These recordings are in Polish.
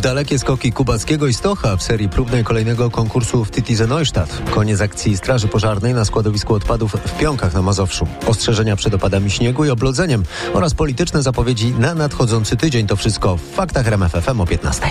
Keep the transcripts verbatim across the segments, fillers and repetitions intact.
Dalekie skoki Kubackiego i Stocha w serii próbnej kolejnego konkursu w Titisee Neustadt. Koniec akcji Straży Pożarnej na składowisku odpadów w Pionkach na Mazowszu. Ostrzeżenia przed opadami śniegu i oblodzeniem oraz polityczne zapowiedzi na nadchodzący tydzień. To wszystko w Faktach R M F F M o piętnastej.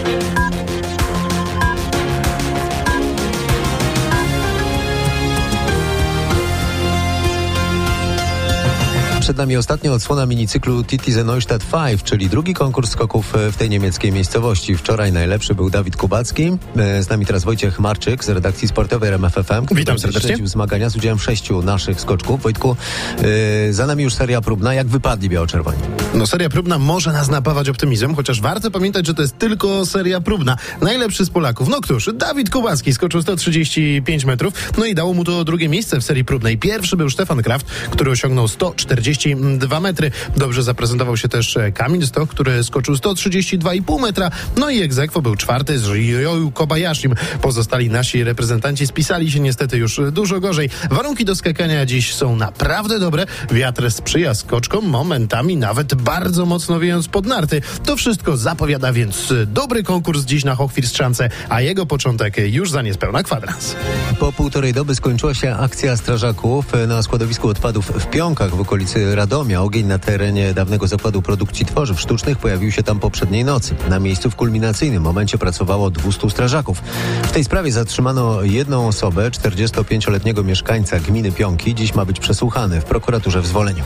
Przed nami ostatnia odsłona minicyklu Titisee Neustadt pięć, czyli drugi konkurs skoków w tej niemieckiej miejscowości. Wczoraj najlepszy był Dawid Kubacki. Z nami teraz Wojciech Marczyk z redakcji sportowej R M F F M. Witam serdecznie. Śledził zmagania z udziałem sześciu naszych skoczków. Wojtku, yy, za nami już seria próbna. Jak wypadli biało-czerwoni? No seria próbna może nas napawać optymizmem, chociaż warto pamiętać, że to jest tylko seria próbna. Najlepszy z Polaków, no któż? Dawid Kubacki skoczył sto trzydzieści pięć metrów, no i dało mu to drugie miejsce w serii próbnej. Pierwszy był Stefan Kraft, który osiągnął sto czterdzieści dwa metry. Dobrze zaprezentował się też Kamil Stoch, który skoczył sto trzydzieści dwa i pół metra. No i ex aequo był czwarty z Ryoyu Kobayashim. Pozostali nasi reprezentanci spisali się niestety już dużo gorzej. Warunki do skakania dziś są naprawdę dobre. Wiatr sprzyja skoczkom, momentami nawet bardzo mocno wiejąc pod narty. To wszystko zapowiada więc dobry konkurs dziś na Hochfilzschanze, a jego początek już za niespełna kwadrans. Po półtorej doby skończyła się akcja strażaków na składowisku odpadów w Pionkach w okolicy Radomia. Ogień na terenie dawnego zakładu produkcji tworzyw sztucznych pojawił się tam poprzedniej nocy. Na miejscu w kulminacyjnym momencie pracowało dwustu strażaków. W tej sprawie zatrzymano jedną osobę, czterdziestopięcioletniego mieszkańca gminy Pionki. Dziś ma być przesłuchany w prokuraturze w Zwoleniu.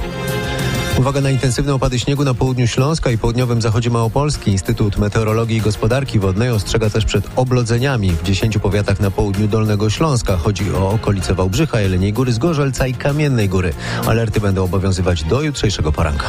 Uwaga na intensywne opady śniegu na południu Śląska i południowym zachodzie Małopolski. Instytut Meteorologii i Gospodarki Wodnej ostrzega też przed oblodzeniami w dziesięciu powiatach na południu Dolnego Śląska. Chodzi o okolice Wałbrzycha, Jeleniej Góry, Zgorzelca i Kamiennej Góry. Alerty będą obowiązywać do jutrzejszego poranka.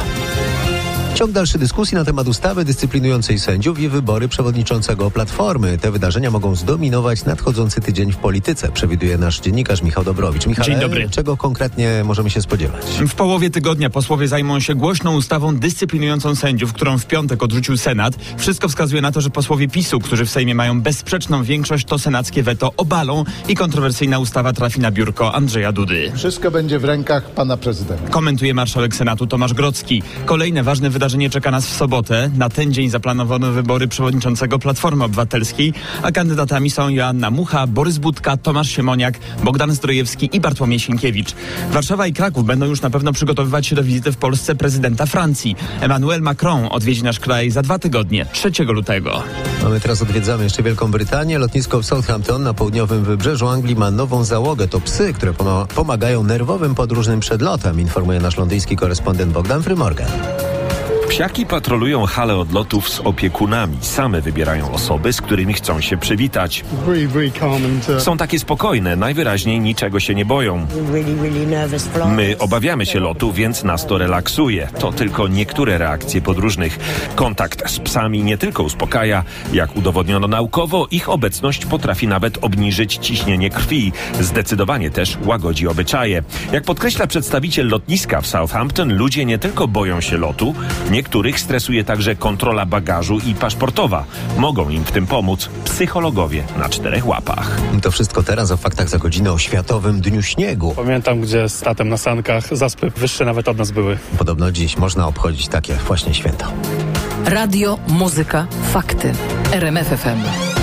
Ciąg dalszy dyskusji na temat ustawy dyscyplinującej sędziów i wybory przewodniczącego Platformy. Te wydarzenia mogą zdominować nadchodzący tydzień w polityce, przewiduje nasz dziennikarz Michał Dobrowicz. Michale, dzień dobry. Czego konkretnie możemy się spodziewać? W połowie tygodnia posłowie zajmą się głośną ustawą dyscyplinującą sędziów, którą w piątek odrzucił Senat. Wszystko wskazuje na to, że posłowie PiSu, którzy w Sejmie mają bezsprzeczną większość, to senackie weto obalą i kontrowersyjna ustawa trafi na biurko Andrzeja Dudy. Wszystko będzie w rękach pana prezydenta. Komentuje marszałek Senatu Tomasz Grodzki. Kolejne ważne wydarzenie czeka nas w sobotę. Na ten dzień zaplanowano wybory przewodniczącego Platformy Obywatelskiej, a kandydatami są Joanna Mucha, Borys Budka, Tomasz Siemoniak, Bogdan Zdrojewski i Bartłomiej Sienkiewicz. Warszawa i Kraków będą już na pewno przygotowywać się do wizyty w Polsce prezydenta Francji. Emmanuel Macron odwiedzi nasz kraj za dwa tygodnie, trzeciego lutego. A my teraz odwiedzamy jeszcze Wielką Brytanię. Lotnisko w Southampton na południowym wybrzeżu Anglii ma nową załogę. To psy, które poma- pomagają nerwowym podróżnym przed lotem, informuje nasz londyński korespondent Bogdan Frymorgan. Psiaki patrolują hale odlotów z opiekunami. Same wybierają osoby, z którymi chcą się przywitać. Są takie spokojne, najwyraźniej niczego się nie boją. My obawiamy się lotu, więc nas to relaksuje. To tylko niektóre reakcje podróżnych. Kontakt z psami nie tylko uspokaja, jak udowodniono naukowo, ich obecność potrafi nawet obniżyć ciśnienie krwi. Zdecydowanie też łagodzi obyczaje. Jak podkreśla przedstawiciel lotniska w Southampton, ludzie nie tylko boją się lotu, niektórych stresuje także kontrola bagażu i paszportowa. Mogą im w tym pomóc psychologowie na czterech łapach. To wszystko teraz o faktach za godzinę o Światowym Dniu Śniegu. Pamiętam, gdzie z tatem na sankach zaspy wyższe nawet od nas były. Podobno dziś można obchodzić takie właśnie święto. Radio, muzyka, fakty. R M F F M.